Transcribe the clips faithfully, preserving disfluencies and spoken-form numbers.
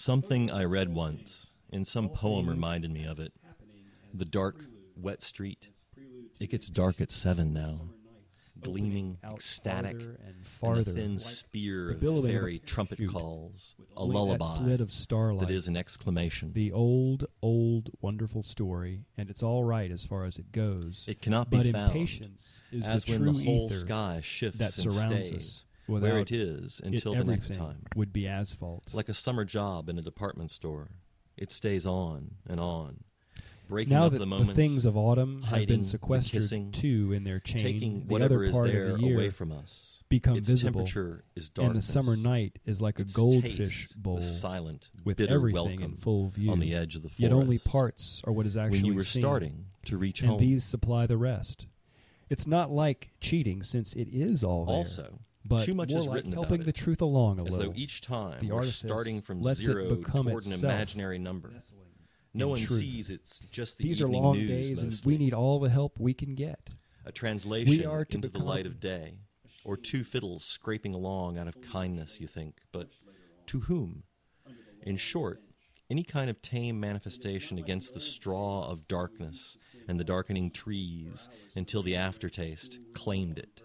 Something I read once in some poem reminded me of it. The dark, wet street. It gets dark at seven now. Gleaming, ecstatic, and, and farther, the thin like spear the of fairy of a trumpet chute, calls, a with lullaby that slit of starlight, that is an exclamation. The old, old, wonderful story, and it's all right as far as it goes. It cannot but be found, impatience is as the when true the whole ether sky shifts that and surrounds stays us. where it is until it, the next time. Would be asphalt. Like a summer job in a department store, it stays on and on. Breaking now up that the, the moments, things of autumn have hiding, been sequestered kissing, too in their chain, taking the whatever other is part there of the year away from us. become its visible, temperature is and the darkness. summer night is like a its goldfish taste, bowl, the silent, with bitter everything welcome in full view. on the edge of the forest. Yet only parts are what is actually when you were seen, starting to reach and home. these supply the rest. It's not like cheating, since it is all there. Also, but too much more is like written helping about the it, truth along a as little. though each time the we're artifice starting from lets zero it become toward an itself imaginary number. No one truth. sees it's just the These are evening long news days, mostly. and we need all the help we can get. A translation We are to into the become light of day, or two fiddles scraping along out of kindness, you think, but to whom? In short, any kind of tame manifestation against the straw of darkness and the darkening trees until the aftertaste claimed it.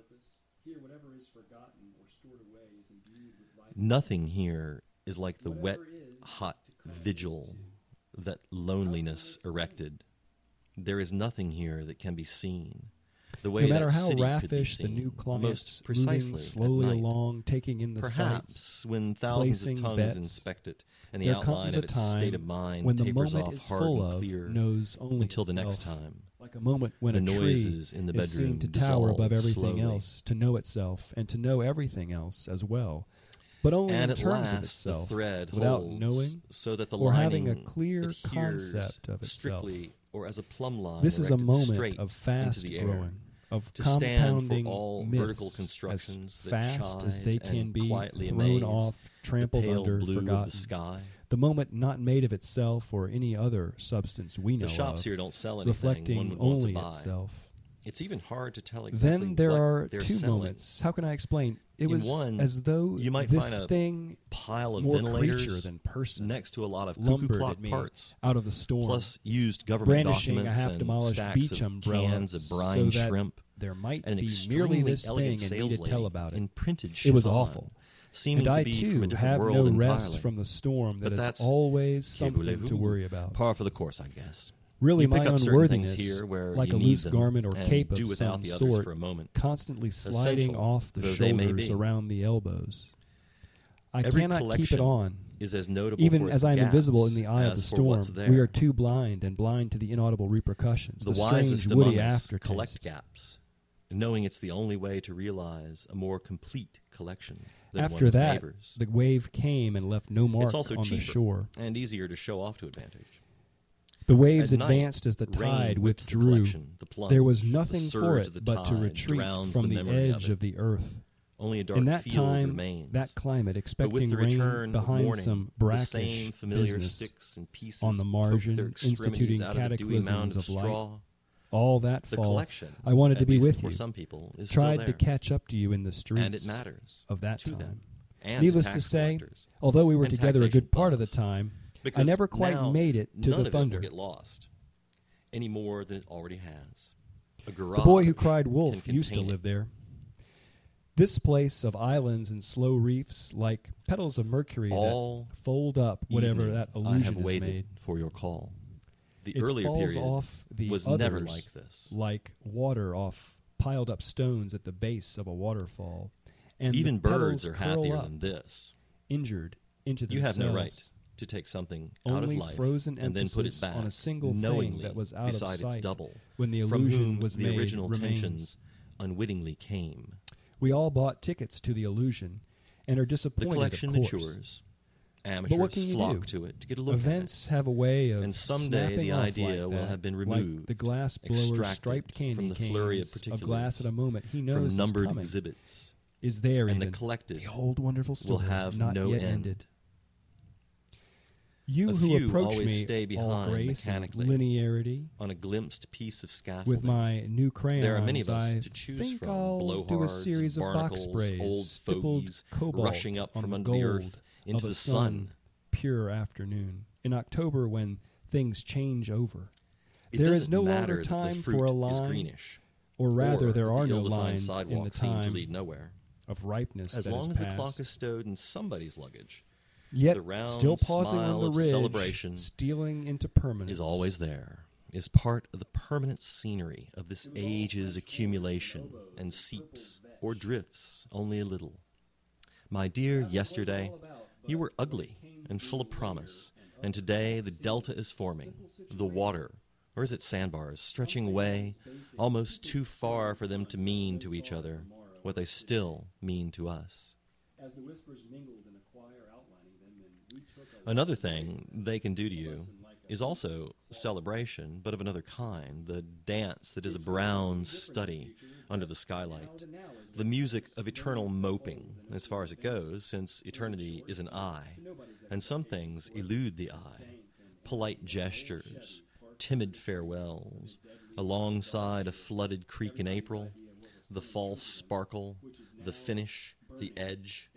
Nothing here is like the wet, hot vigil that loneliness erected. There is nothing here that can be seen. The way no matter that how city raffish could be seen, the new clients most precisely moving slowly at night. along, taking in the Perhaps sights, when thousands of placing tongues bets, inspect it and the there outline comes of a its time state of mind when the tapers moment off is hard full and of clear knows only until the next itself. time. Like a moment when the a noises tree in the is bedroom seen to tower above dissolve everything slowly. else, to know itself, and to know everything else as well, but only And in at terms last of itself, the thread without holds, knowing so that the or having a lining clear adheres concept of itself. strictly or as a plumb line This is a erected moment straight of fast into the air, growing, of to stand compounding for all myths vertical constructions as that fast as chide they and can be quietly thrown amaze off, trampled the pale under, blue forgotten. of the sky. The moment not made of itself or any other substance we know The shops of, here don't sell anything reflecting one would want only to buy. itself. It's even hard to tell exactly Then there what are they're two selling. moments. How can I explain? It In was one, as though you might this find a thing, pile of more ventilators creature than person, next to a lot of cuckoo lumbered clock at me parts, out of the storm, plus used government brandishing a documents and half-demolished stacks beach of umbrella, cans of brine so that shrimp, there might and an be extremely merely this elegant thing and sales me to tell lady about it. in printed It was chiffon, awful. seeming And to I be from a too different have world no rest entirely. from the storm that But is that's always que something voulez-vous? to worry about. Par for the course, I guess. Really, You pick my up certain unworthiness, things here where like you a need loose them garment or and cape do of without some the others sort, for a moment. constantly sliding Essential off the though they may shoulders be. around the elbows. I Every cannot keep it collection on. is as notable Even for as its I am gaps invisible in the eye of the as for what's storm, there. we are too blind and blind to the inaudible repercussions, the, The strange wisest woody among us aftertaste. collect gaps, knowing it's the only way to realize a more complete collection than After one's that, neighbors. the wave came and left no mark It's also on cheaper the shore. and easier to show off to advantage. The waves At night, advanced as the rain tide whips the withdrew. collection, the plunge, There was the nothing for surge it of the but to tide retreat drowns from the the memory of edge it. of the earth. Only a dark In that field time, remains. that climate, But expecting with the rain return of behind morning, some the brackish same familiar business sticks and pieces on the poke margin, their extremities instituting out of a dewy mound cataclysms of of light. straw. All that The fall, collection, I wanted to at be least with for you. some people, is Tried still to there. catch up to you in the streets And it matters of that to time. them and Needless to to tax say, collectors. although we were and together a taxation good part of the buffs. time, I Because never quite now made it to none the of thunder. It will get lost any more than it already has. A The garage boy who cried can wolf used to contain live it. there. This place of islands and slow reefs, like petals of mercury All that fold up whatever evening, that I illusion have is waited made. for your call. The It earlier falls period off the was others never like this. like water off piled up stones at the base of a waterfall. And Even the petals birds are curl happier up, than this. injured into You have themselves. no right to take something out of Only life frozen and then put it emphasis back on a single thing knowingly that was out of beside sight its double, when the from illusion whom was the made original remains. tensions unwittingly came. We all bought tickets to the illusion and are The disappointed, collection of course. matures. But Amateurs what can you flock do? to it to get a look Events have a way at of it. And someday snapping the off idea like will that, have been like removed, the glass blower extracted striped candy from the flurry of canes, a glass at a particulars, moment he from knows is numbered coming, exhibits, is there and even. the collected The old wonderful story will have not no yet end. ended. You A who few approach always me stay all behind grace and mechanically linearity on a glimpsed piece of scaffolding. with my new crayons, There are many of us I to choose think from, I'll do a blowhards, series of box barnacles, sprays, old stippled fogies, cobalt rushing up on from the under the gold earth of into a the sun, sun, pure afternoon, in October when things change over. It There is doesn't no matter longer that the time fruit for a is line, greenish, or rather or there that are the no ill-defined lines in the sidewalks seem to time lead nowhere. of ripeness As that long is as past. the clock is stowed in somebody's luggage, Yet, the round still pausing on smile the of ridge, celebration stealing into permanence. is always there, is part of the permanent scenery of this age's accumulation, and seeps or drifts only a little. My dear yesterday, you were ugly and full of promise, and today the delta is forming, the water, or is it sandbars, stretching away almost too far for them to mean to each other what they still mean to us. As the whispers mingled in a choir outlining them, and we took a Another thing they can do to you is also celebration, but of another kind, the dance that is a brown study under the skylight, the music of eternal moping, as far as it goes, since eternity is an eye, and some things elude the eye, polite gestures, timid farewells, alongside a flooded creek in April, the false sparkle, the finish, the edge.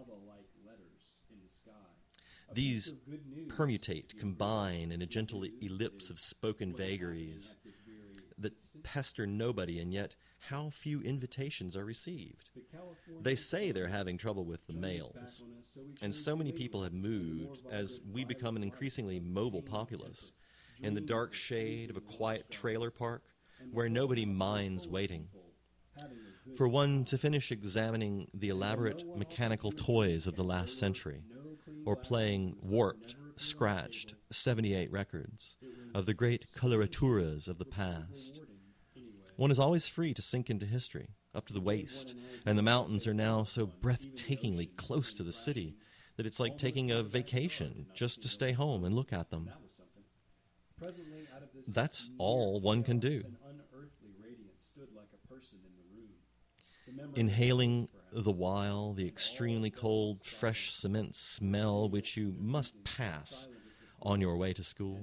These permutate, combine in a gentle ellipse of spoken vagaries that pester nobody, and yet how few invitations are received. They say they're having trouble with the mails, and so many people have moved as we become an increasingly mobile populace in the dark shade of a quiet trailer park where nobody minds waiting. For one to finish examining the elaborate mechanical toys of the last century, or playing warped, scratched seventy-eight records of the great coloraturas of the past. One is always free to sink into history, up to the waist, and the mountains are now so breathtakingly close to the city that it's like taking a vacation just to stay home and look at them. That's all one can do. Inhaling the while the extremely cold, fresh cement smell which you must pass on your way to school.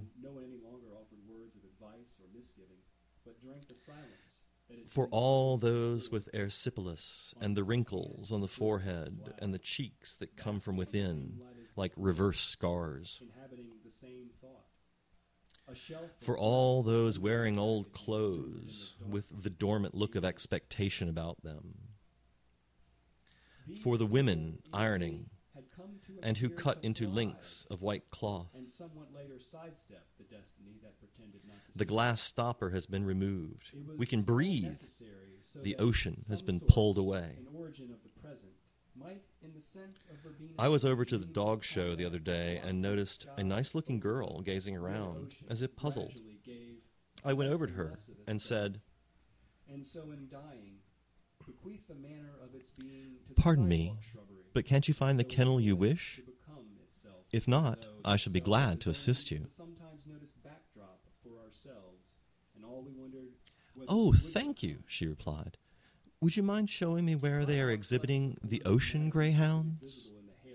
For all those with erysipelas and the wrinkles on the forehead and the cheeks that come from within like reverse scars. For all those wearing old clothes with the dormant look of expectation about them. For the women ironing and who cut into links of white cloth. The glass stopper has been removed. We can breathe. The ocean has been pulled away. I was over to the dog show the other day and noticed a nice-looking girl gazing around, as if puzzled. I went over to her and said, "Pardon me, but can't you find the kennel you wish? If not, I shall be glad to assist you." "Oh, thank you," she replied. "Would you mind showing me where they are exhibiting the ocean greyhounds?"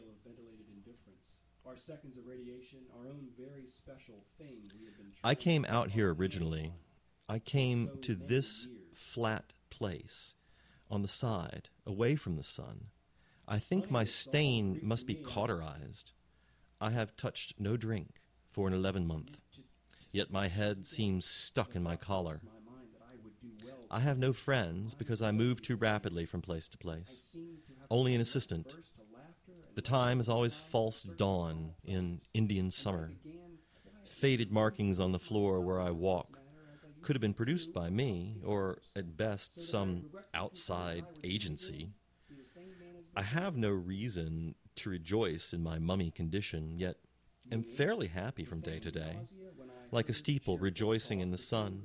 I came out here originally. I came to this flat place on the side, away from the sun. I think my stain must be cauterized. I have touched no drink for an eleven month, yet my head seems stuck in my collar. I have no friends because I move too rapidly from place to place. Only an assistant. The time is always false dawn in Indian summer. Faded markings on the floor where I walk could have been produced by me, or at best some outside agency. I have no reason to rejoice in my mummy condition, yet am fairly happy from day to day, like a steeple rejoicing in the sun.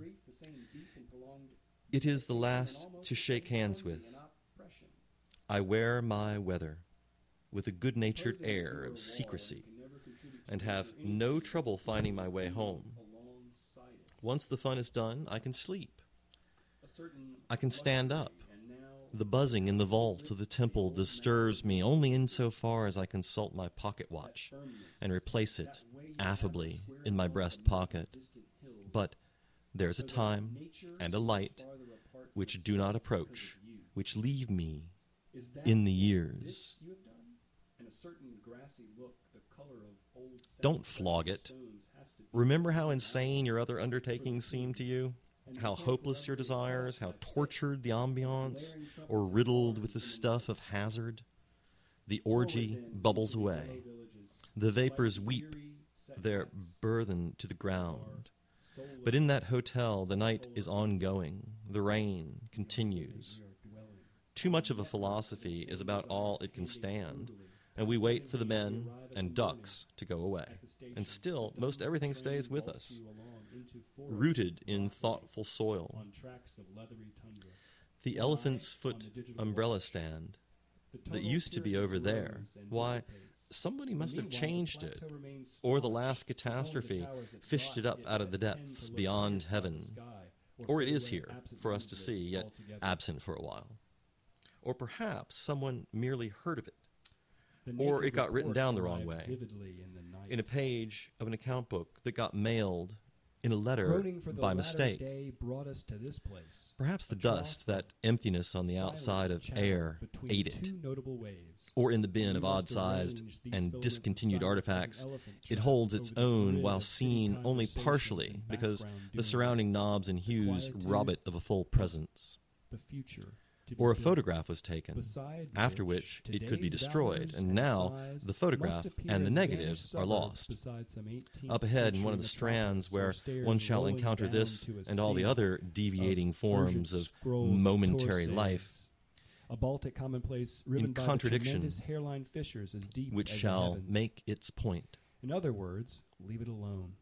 It is the last to shake hands with. I wear my weather with a good-natured air of secrecy and have no trouble finding my way home. Once the fun is done, I can sleep. I can stand up. The buzzing in the vault of the temple disturbs me only insofar as I consult my pocket watch and replace it affably in my breast pocket. But there's a time and a light which do not approach, which leave me in the years. Don't flog it. Remember how insane your other undertakings seemed to you? How hopeless your desires, how tortured the ambiance, or riddled with the stuff of hazard? The orgy bubbles away. The vapors weep their burthen to the ground. But in that hotel, the night is ongoing. The rain continues. Too much of a philosophy is about all it can stand, and we wait for the men and ducks to go away. And still, most everything stays with us, rooted in thoughtful soil. The elephant's foot umbrella stand that used to be over there, why, somebody must have changed it, or the last catastrophe fished it up out of the depths beyond heaven. Or it is here for us to see, yet absent for a while. Or perhaps someone merely heard of it, or it got written down the wrong way, in a page of an account book that got mailed in a letter by mistake. Perhaps the dust, that emptiness on the outside of air, ate it. Or in the bin of odd-sized and discontinued artifacts, it holds its own while seen only partially because the surrounding knobs and hues rob it of a full presence. Or a photograph was taken, after which it could be destroyed, and now the photograph and the negative are lost. Up ahead in one of the strands where one shall encounter this and all the other deviating forms of momentary life, a Baltic commonplace riven in by contradiction, the tremendous hairline fissures as deep which as shall the heavens. make its point. In other words, leave it alone.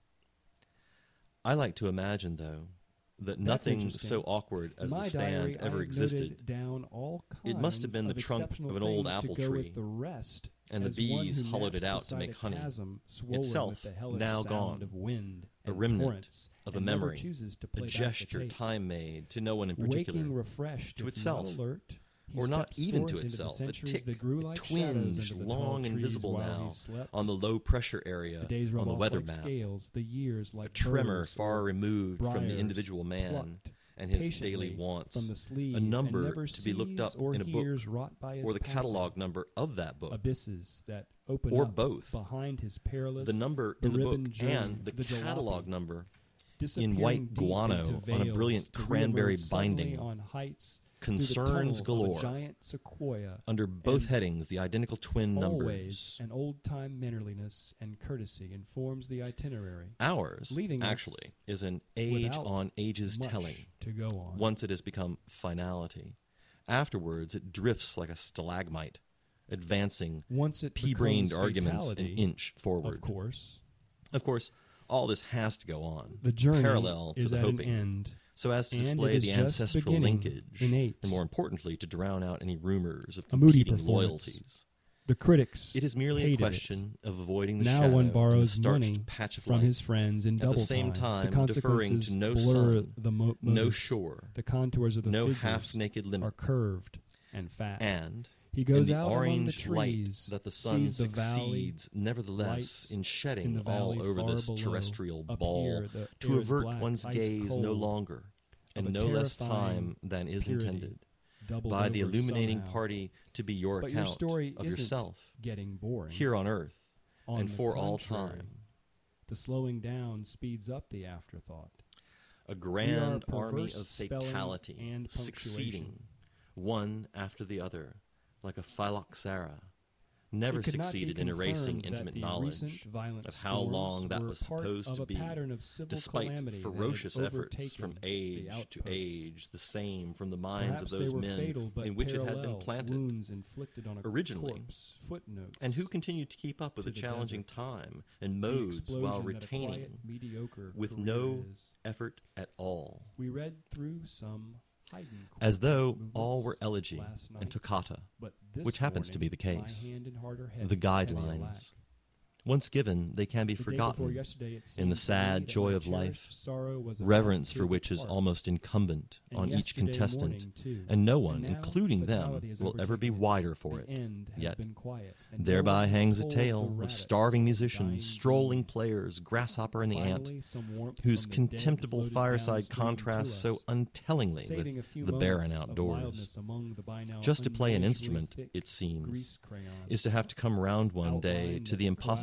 I like to imagine, though, that nothing so awkward as the stand ever existed. Down all It must have been the of trunk of an old apple to go tree, with the rest, and the as one bees who hollowed it naps out to beside make a honey, chasm swollen itself with the hellish now sound gone, of wind a and remnant torrents, of a and never memory, chooses to a play back the gesture tape. time made to no one in particular, Waking refreshed, to if itself, not alert, he or not steps even forth to into the itself, a centuries tick, that grew a like twinge, shadows under the long tall and trees visible while now, he slept. on the low-pressure area The days on rub the off weather like map, scales, the years like a tremor burrs far or removed from the briars individual man plucked and his patiently daily wants, from the sleeve, a and number never to be looked up sees or in a book, hears wrought by his or the passing. catalog number of that book, Abysses that open or up both, behind his perilous, the number in the book ribbon journey, and the, the jalopy, catalog number in disappearing white deep guano into on a veils brilliant to cranberry reemerge suddenly binding, on heights through the concerns tunnel of a galore. giant sequoia, Under both and headings, the identical twin always numbers. an old-time mannerliness and courtesy informs the itinerary. Ours, leaving us actually, is an age without on ages much telling. to go on. Once it has become finality. Afterwards, it drifts like a stalagmite, advancing Once it pea-brained becomes arguments an fatality, inch forward. of course, Of course, all this has to go on, the journey parallel to is the at hoping, an end, so as to and display it is the just ancestral beginning, linkage, innate. and more importantly, to drown out any rumors of A moody competing performance. loyalties. The critics It is merely a hated question of avoiding the Now shadow one and the borrows starched money patch of from light. his friends in At double the same time. time, The deferring consequences to no blur sun, the mo- no motives. shore, The contours of the no figures half-naked are limit, curved and fat. and he goes in the out among the orange light trees, that the sun sees the valley, succeeds, nevertheless, lights in shedding in the valley all over far this below. terrestrial Up ball, here, the to air is avert black, one's ice gaze no cold, longer, of and a no less terrifying time than is purity, intended, doubled by the over illuminating somehow. party to be your But your account story of isn't yourself, getting boring. here on earth, On and the for all contrary, time. The slowing down speeds up the afterthought. A grand We are army perverse of spelling fatality, and succeeding, punctuation. one after the other, like a phylloxera, never It could not be succeeded in erasing confirmed that intimate the knowledge recent violent of how storms long that were was part supposed of to a be, pattern of civil despite calamity that had ferocious efforts overtaken from the age to outpost. age, the same from the minds Perhaps of those they were men fatal, but in which it had been parallel planted. wounds inflicted on a Originally. corpse, footnotes, And who continued to keep up with to the the challenging desert. time and the modes explosion while that a retaining quiet, mediocre with career no is. effort at all, We read through some Haydn as though movements all were elegy last night, and toccata, but this which happens to be morning, the my case. hand and heart are heavy, The heavy alack. guidelines. Once given, they can be The day before forgotten yesterday, it in the seemed to me sad that joy my of life, cherished sorrow was about reverence to for which is depart. almost incumbent And on each yesterday contestant, morning, too. and no one, And now including them, fatality has will ever be overtaken it. wider for The it. end has Yet, been quiet, and no thereby one has hangs a told tale the of rabbits, starving dying musicians, strolling bees. players, grasshopper and the ant, Finally, some warmth whose from the dead contemptible floated fireside downstream to contrasts so us, untellingly saving a with few the barren moments of outdoors. mildness among the by now Just to play an unusually instrument, thick it seems, grease crayons. is to have to come round one day Outlined to the and cried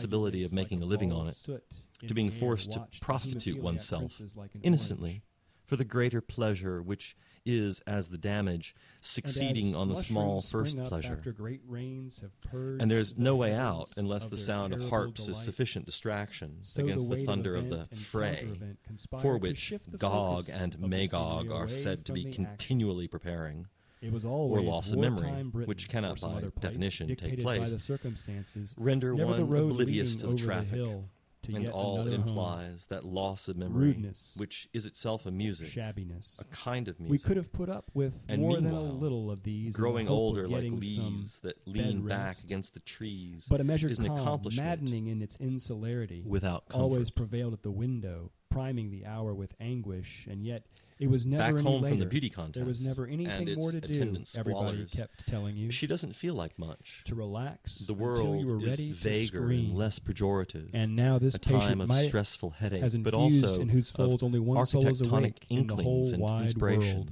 possibility of making a living on it, to being forced to prostitute oneself innocently for the greater pleasure which is as the damage succeeding on the small first pleasure. And there's no way out unless the sound of harps is sufficient distraction against the thunder of the fray, for which Gog and Magog are said to be continually preparing, or loss of memory, which cannot by definition take place, render one oblivious to the traffic, and all it implies, that loss of memory, rudeness, which is itself a music, shabbiness, a kind of music. We could have put up with and more than a little of these, growing older like leaves leaves that lean back against the trees, but a measured is an calm, accomplishment maddening in its insularity, without comfort. Always prevailed at the window, priming the hour with anguish, and yet it was never back any home later. from the beauty contest. There was never anything more to do. Everybody kept telling you. She doesn't feel like much. To relax. The world until you were is ready vaguer to scream. and less pejorative. And now this a patient time of might stressful headache, has but infused also in whose folds only one soul is awake in the whole and wide inspiration. world.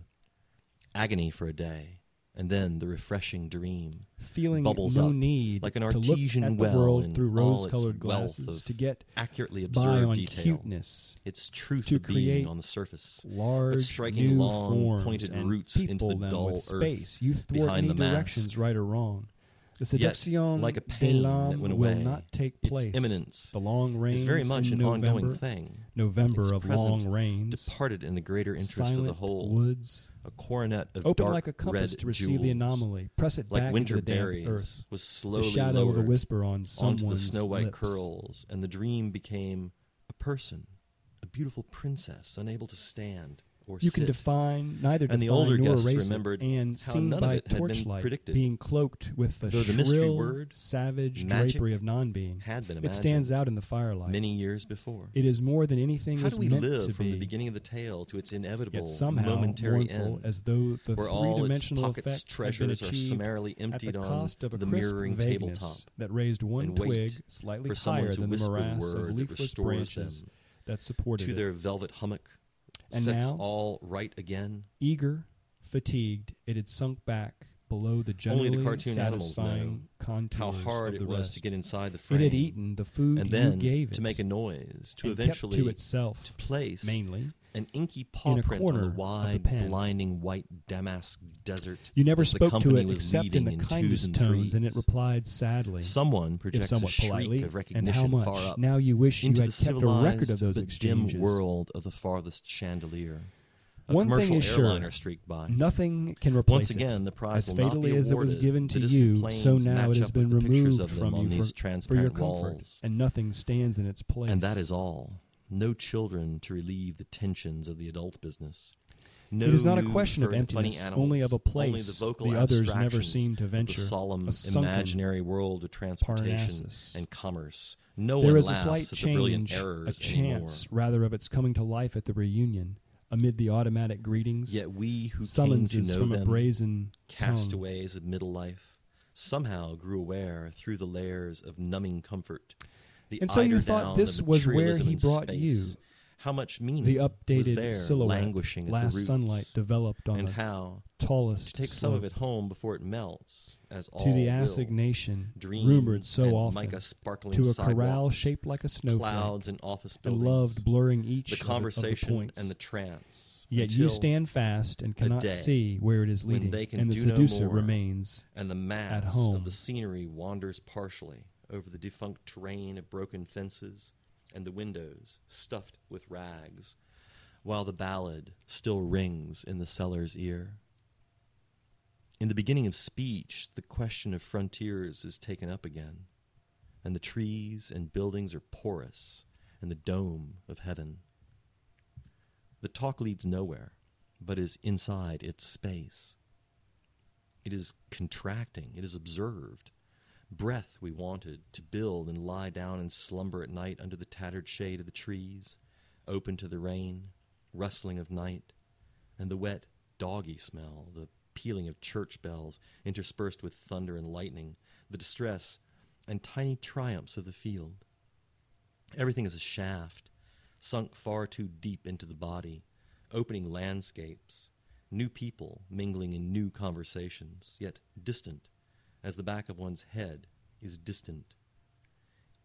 Agony for a day, and then the refreshing dream. Feeling bubbles no up need like an to artesian look at well the world in through all rose-colored its wealth glasses of to get accurately by observed on detail. cuteness, Its truth to of being create on the surface, large but striking new long forms pointed and roots into people the them dull with earth space. You thwart behind any the mask. directions, right or wrong. The Yet, seduction like a de pain that l'âme went will away, not take its place. imminence The long rains is very much in an November, ongoing thing. November Its of present long rains, departed in the greater interest silent of the whole. woods, A coronet of open dark like a compass red to receive jewels, the anomaly, press it like back winter into the damp berries, earth, was the slowly shadow lowered of a whisper on someone's onto the snow-white lips. curls, and the dream became a person, a beautiful princess, unable to stand or You sit. can define, neither And the define older nor guests erase remembered it, and how seen none of by it had been torchlight, predicted. being cloaked with the Though the shrill, mystery word, savage magic, drapery of non-being. had been It imagined stands out in the firelight. many years before. It is more than anything How was do we meant live to from be, the beginning of the tale to its inevitable yet somehow momentary mournful, end, as though the where all its three-dimensional pockets' effect had been treasures are achieved summarily at the emptied on cost of a the crisp mirroring vagueness tabletop, that raised one and wait twig slightly for someone higher to than the whisper the morass word of that leafless restores branches them that supported to it. their velvet hummock, And sets now, all right again. Eager, fatigued, it had sunk back below the generally Only the cartoon animals know satisfying contours how hard of the it was rest. to get inside the frame. It had eaten the food and you then gave it, to make a noise, to and eventually kept to itself, to place mainly. an inky paw in a print on corner the of the wide, pen. blinding white damask desert. You never as the spoke to company it was except in leaving the twos kindest and tones, and it threes. replied sadly, Someone if projects somewhat a shriek politely, of and recognition how much. far up Now you wish you into had the kept a record of civilized those but exchanges. dim world of the farthest chandelier. A One thing commercial is sure, airliner streaked by. Nothing can replace Once it. again, the prize As will not fatally be as it was awarded. given The to distant you, planes so now match it has up been with the pictures removed of them from on you these for, for your transparent comfort, walls. and nothing stands in its place. And that is all. No children to relieve the tensions of the adult business. No It is not a new question of furry funny emptiness, animals, only of a place only the, vocal the others never abstractions seem to of venture. the solemn, a sunken imaginary world of transportation Parnassus. and commerce. No There one is a laughs slight at the brilliant change, a errors chance anymore. rather of its coming to life at the reunion, amid the automatic greetings, Yet we who came to summonses know from them, a brazen tongue. castaways of middle life, somehow grew aware through the layers of numbing comfort. The And so you eider thought down this of was where materialism he in brought space. you. How much meaning The was updated there silhouette, languishing at the last roots, sunlight developed on and the how tallest to take some of slope. it home before it melts, as all to the will. assignation, Dream rumored so and often, mica sparkling to a sidewalks, corral shaped like a snowflake, clouds and office and buildings, loved blurring each the of, it, of conversation the points. and the trance. Yet until, you stand fast and cannot day see where it is when leading, they can and the do no seducer more, remains and the mass at home. of the scenery wanders partially over the defunct terrain of broken fences and the windows stuffed with rags, while the ballad still rings in the seller's ear. In the beginning of speech, the question of frontiers is taken up again, and the trees and buildings are porous in the dome of heaven. The talk leads nowhere, but is inside its space. It is contracting, it is observed. Breath we wanted to build and lie down and slumber at night under the tattered shade of the trees, open to the rain, rustling of night, and the wet doggy smell, the pealing of church bells interspersed with thunder and lightning, the distress and tiny triumphs of the field. Everything is a shaft, sunk far too deep into the body, opening landscapes, new people mingling in new conversations, yet distant, as the back of one's head is distant.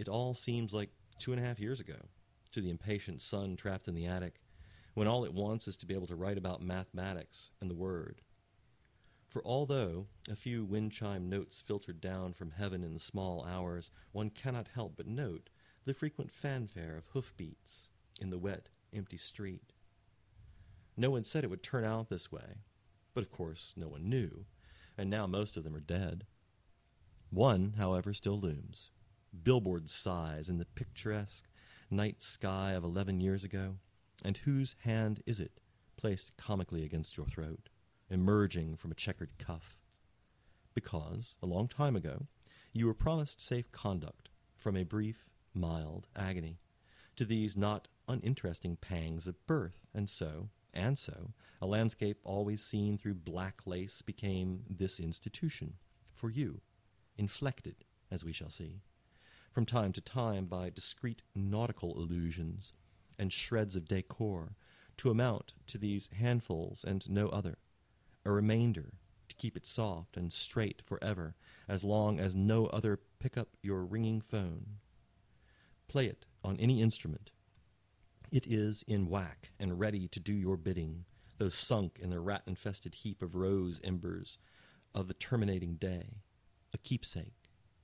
it all seems like two and a half years ago to the impatient son trapped in the attic, when all it wants is to be able to write about mathematics and the word. For although a few wind chime notes filtered down from heaven in the small hours, one cannot help but note the frequent fanfare of hoofbeats in the wet, empty street. No one said it would turn out this way, but of course no one knew, and now most of them are dead. One, however, still looms. Billboard size in the picturesque night sky of eleven years ago, and whose hand is it, placed comically against your throat, emerging from a checkered cuff? Because, a long time ago, you were promised safe conduct from a brief, mild agony to these not uninteresting pangs of birth, and so, and so, a landscape always seen through black lace became this institution, for you, inflected, as we shall see, from time to time by discreet nautical illusions and shreds of decor, to amount to these handfuls and no other, a remainder to keep it soft and straight forever, as long as no other pick up your ringing phone. Play it on any instrument. It is in whack and ready to do your bidding, though sunk in the rat-infested heap of rose embers of the terminating day, a keepsake.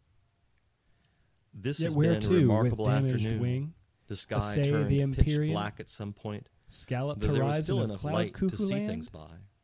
This Yet has where been a to, remarkable with damaged afternoon. wing, The sky Assay turned the pitch Empyrean, black at some point, scalloped though there was horizon still of enough cloud light to cuckoo see land? things by.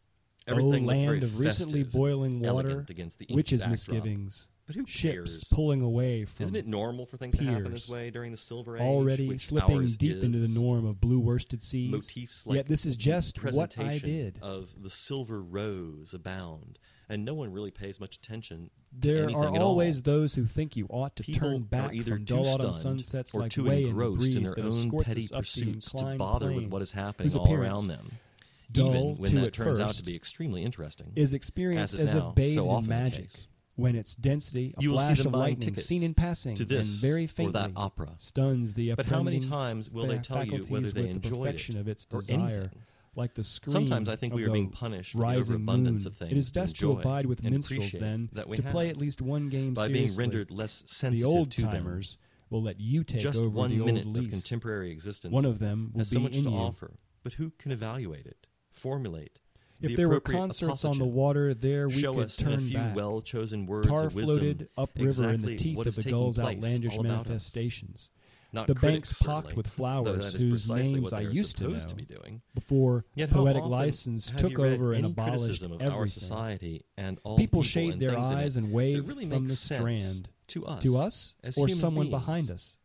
O Everything looked very land of recently festive, boiling water, elegant against the inky witches' backdrop. misgivings, But who ships cares? pulling away from Isn't it normal for things to happen this piers, way during the Silver Age, already which slipping ours deep into is? the norm of blue worsted seas. Motifs like Yet this is the just what I presentation did. of the silver rose abound, and no one really pays much attention to There anything are at always all. those who think you ought to People turn are back either from too dull autumn stunned sunsets or like too way in the engrossed breeze in their that own escorts petty us up the pursuits to inclined bother with plains, what is happening whose all appearance, around them, dull even when to that at turns out first, to be extremely interesting. is experienced as as, is now if bathed so often in the magic, case. when its density, a You will see flash them of buying lightning tickets seen in passing to this and very or faintly that opera. stuns the But how many apprehending times will they fa- tell you whether faculties they with the enjoyed perfection it of its or desire, anything? like the scream Sometimes I think of we are the being punished for the rising overabundance moon. of things It is to best to enjoy abide with and minstrels appreciate then, that we to play have at least one game by seriously. being rendered less The sensitive old to them. timers will let you take Just over one the minute old of lease. contemporary existence One of them will has be so much in to you. offer, but who can evaluate it, formulate If the there were appropriate concerts on the apologia, water there, we show could us in a turn few back. well-chosen words Tar of wisdom floated upriver exactly in the teeth what of is the taking gull's place outlandish all about us. manifestations. Not The critics, banks pocked certainly, with though flowers that is whose precisely names what I they are used to know supposed to be doing. before Yet how poetic often license have took you read over and any abolished criticism of everything. our society and all People people shade and their things in eyes it and that wave really from makes the sense strand to us, to us as or human someone beings. behind us.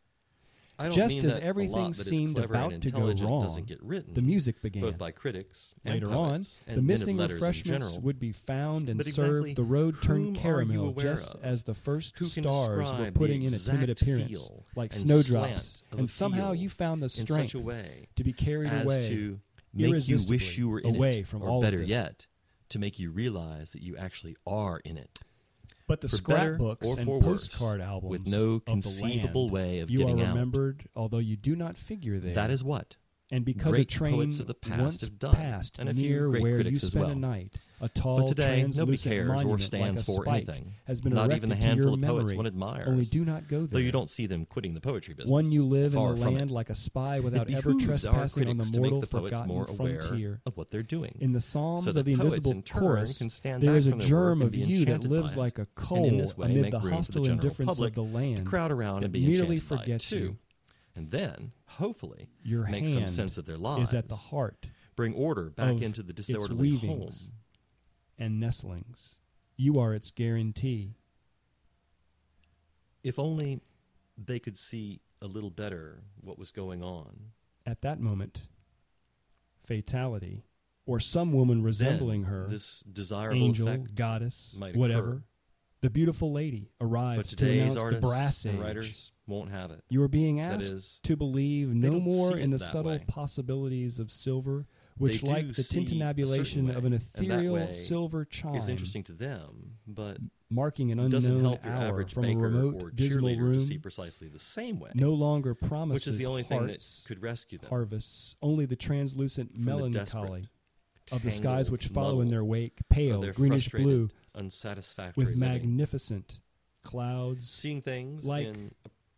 I don't Just mean as that everything a lot that is seemed clever about and to go intelligent wrong, doesn't get written, the music began. both by critics and Later on, poets and the men missing of letters in refreshments general. would be found and But served. exactly The road whom turned are you caramel aware just of? as the first Who can stars were describe putting the in a timid exact appearance, feel like and snowdrops, slant of a and somehow feel you found the in strength such a way to be carried as away to make you wish irresistibly you were in away it, from or all better of this. yet, to make you realize that you actually are in it. But the For better scrapbooks or and for worse, postcard albums with no of the conceivable land, way of you getting are out. remembered, although you do not figure there. That is what and because great a train poets of the past once have done, passed and a few near great where you critics as spent well. a night, a tall, But today, nobody translucent cares or monument stands like a for spike anything. has been Not erected even the to handful your of poets memory. one admires. Only do not go there. Though you don't see them quitting the poetry business. One you live Far in the from land it. like a spy without It ever behooves our trespassing on the critics to make mortal the poets forgotten more aware frontier. of what they're doing. In the psalms so that of the poets, invisible in turn, chorus, can stand there back is a from their germ work of and be you that enchanted lives by it, like a and coal in this way amid make the room for hostile the general indifference public of the land to crowd around that and be merely enchanted by it forgets too. you. And then, hopefully, Your make hand some sense of their lives. is at the heart Bring order back of into the its disorderly home. weavings and nestlings. You are its guarantee. If only they could see a little better what was going on. At that moment, fatality, or some woman resembling Then, her, this desirable angel, effect goddess, might whatever, occur. the beautiful lady But arrives to today's announce the artists brass and age. writers won't have it. You are being That asked is, to believe they no don't more see in it the that subtle way. possibilities of silver, which, They like do the see a certain tintinnabulation of an way, and that ethereal way silver chime, is interesting to them, but marking an doesn't unknown help your hour average from a baker remote, or dismal cheerleader room, to see precisely the same way, no longer promises which is the only thing that hearts, could rescue them harvests, only the translucent from the melancholy desperate, of the skies which tangled follow in muddle their wake, of pale, their greenish frustrated, blue, unsatisfactory with living. magnificent clouds Seeing things like in a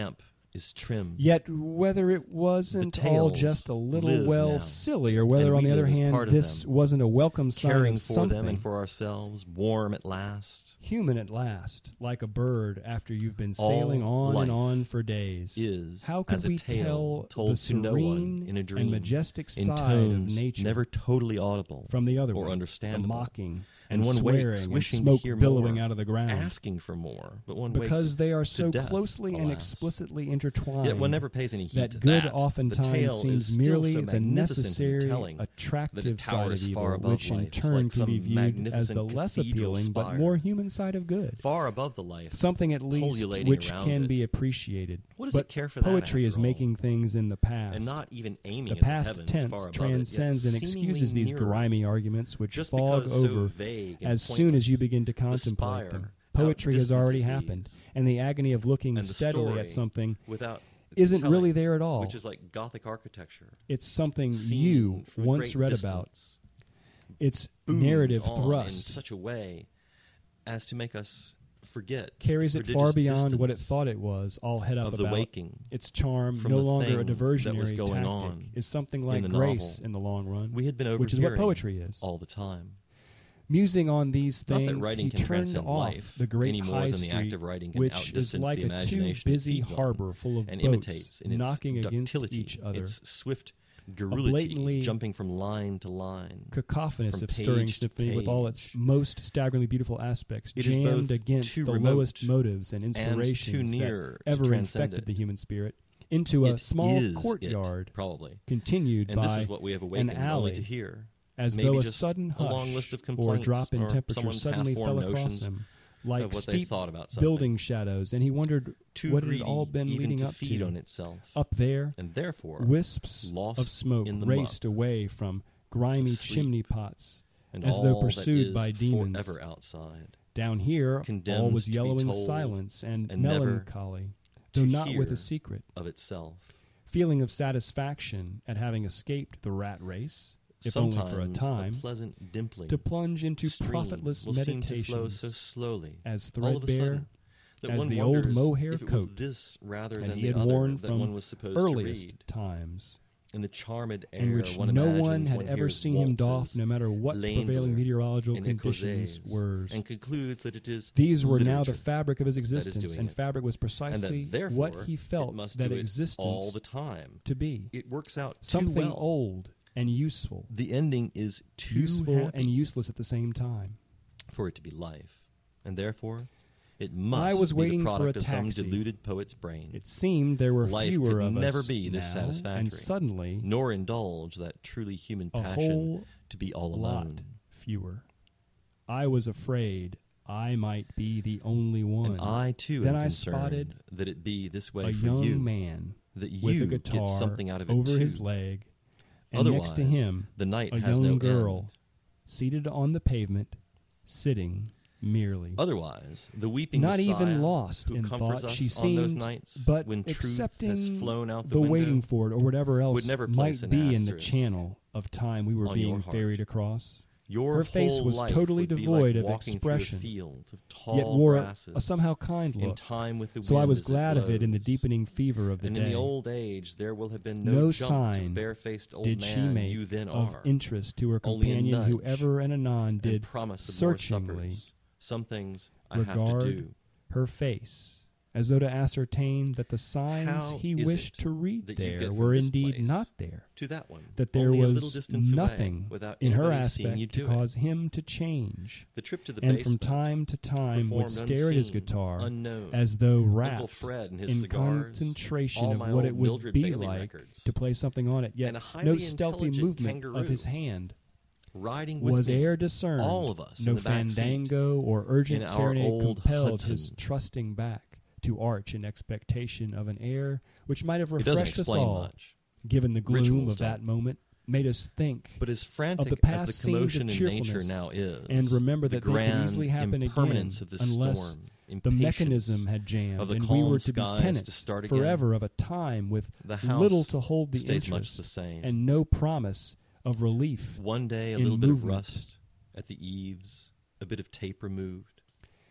lamp is trim. Yet whether it wasn't all tails just a little, live well, now, silly, or whether, and on we the other live as hand, part of this them, wasn't a welcome sign caring of for something them and for ourselves, warm at last, human at last, like a bird after you've been All sailing on life and on for days. is How could as a we tale tell told the to no serene one in a dream, and majestic in side tones of nature never totally audible from the other or one, the understandable, mocking and and one swearing wakes and wishing smoke to hear billowing more, out of the ground, asking for more, but one because wakes they are to so death, closely and alas. explicitly intertwined. Yet one never pays any heed that to good that. oftentimes the tale seems is still merely so the magnificent in necessary, telling that attractive it side of towers evil, far above which in life. It's turn like can be some viewed as the magnificent less cathedral appealing but spire. more human side of good. Far above the life, Something at least pullulating which around can it. be appreciated. What does but it care for that, poetry is after all? making things in the past. and not even aiming the at past the heavens tense far above transcends it, and yet excuses seemingly these nearer, grimy arguments which just fog because so over vague and as soon as you pointless. begin to The contemplate spire them. Poetry has outdistances already happened, these, and the agony of looking and the steadily story, at something without isn't telling, really there at all. which is like Gothic architecture. It's something seen you from a once great read distance, about. It's boomed narrative on in thrust such a way as to make us forget carries the it far prodigious beyond what it distance thought it was, all head up of the about. waking Its charm, from no the longer a thing diversionary that was going tactic, on is something in like the grace novel. in the long run, we had been which is what overhearing poetry is. all the time. Musing on these Not things, that writing he can turned transcend off life the great any more high than the act street, of writing can which is outdistance like the a too imagination it busy feeds on harbor full of and boats imitates in its knocking against ductility, each other, its swift blatantly garrulity, jumping from line to line. cacophonous from of stirring page to symphony with all its page. most staggeringly beautiful aspects, It is both jammed against too the remote lowest motives and and too inspirations near that to ever transcend infected it. the human spirit, into a It small is courtyard, it, probably. continued And this by is what we have awakened only alley, to hear. as maybe though a just sudden a hush long list of or complaints drop in or temperature someone's suddenly fell half-formed across notions him, like of what they steep thought about something. building shadows, and he wondered Too what it greedy had all been even leading to up feed to. on itself. Up there, and therefore wisps lost of smoke in the raced muck away from grimy of sleep, chimney pots, and as all though that pursued is by demons. forever outside. Down here, all condemned was to be yellowing told silence and, and never melancholy, though to not with hear a secret of itself. feeling of satisfaction at having escaped the rat race, if only Sometimes for a time, pleasant dimpling to plunge into stream profitless will seem to flow meditations so slowly, as all of a threadbare sudden, that as one the old wonders mohair if it was coat this rather and than he the had other worn that from one was supposed earliest to read. times, In the charmed air, in which one no imagines one had one ever hears seen him doff, waltzes, no matter what Landler, prevailing meteorological and conditions écossaise, were. and concludes that it is These were now the literature fabric of his that is existence, doing and it, fabric was and precisely that therefore what he it felt must that do it existence all the time. to be. It works out too Something well. old and useful, The ending is too useful happy and useless at the same time. for it to be life, and therefore it must I was be waiting the for a product of some taxi. deluded poet's brain, It seemed there were Life fewer could of never us be this now, satisfactory, and suddenly nor indulge that truly human a passion whole to be all lot alone. fewer. I was afraid I might be the only one. And I too Then am I concerned spotted that it be this way a for young you, man that with you a guitar get something out of it over too. his leg, and Otherwise, next to him the night a has young no girl, end. seated on the pavement, sitting merely. Otherwise, the weeping Not Messiah even lost who in comforts thought, us she on those seemed, nights but when truth accepting has flown out the, the window, waiting for it or whatever else would never might place an be in the asterisk channel of time we were on your being heart. ferried across. Your Her face whole was life totally would be devoid like of walking expression, through a field of tall yet wore a, grasses a somehow kind in look. time with the So I wind was as glad it of it in the blows. deepening fever of the And day. in the old age, there will have been no, No jump sign to the barefaced old did man she make you then of are, interest to her Only a companion, who nudge ever and anon and did promise of more searchingly suppers. Some things I have regard to do. her face, as though to ascertain that the signs How he is wished it to read that you there get from were this indeed place not there, To that one, that there only a little was distance away, nothing without in her anybody seeing you aspect to do cause him to change, it. The trip to the and from basement, time to time would performed stare at his unseen, guitar unknown. as though Uncle wrapped Fred and his in cigars, concentration all of my what old it would Mildred be Bailey like records, to play something on it, yet and a highly no stealthy intelligent movement of his kangaroo hand riding with was me, e'er discerned. all of us No in the back seat, fandango or urgent in our serenade old compelled his Hudson. trusting back to arch in expectation of an air which might have It doesn't refreshed us explain all, much, given the gloom Rituals of that don't. moment, made us think but as frantic the past as the scenes of commotion in nature cheerfulness, now is, and remember the that they could grand easily happen impermanence again of this unless storm, the impatience mechanism had jammed of the and we calm were to be skies to tenants start again. forever of a time with The house little to hold the stays much interest the same. and no promise of relief. One day, a in little bit of movement. rust at the eaves, a bit of tape removed,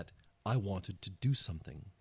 that I wanted to do something.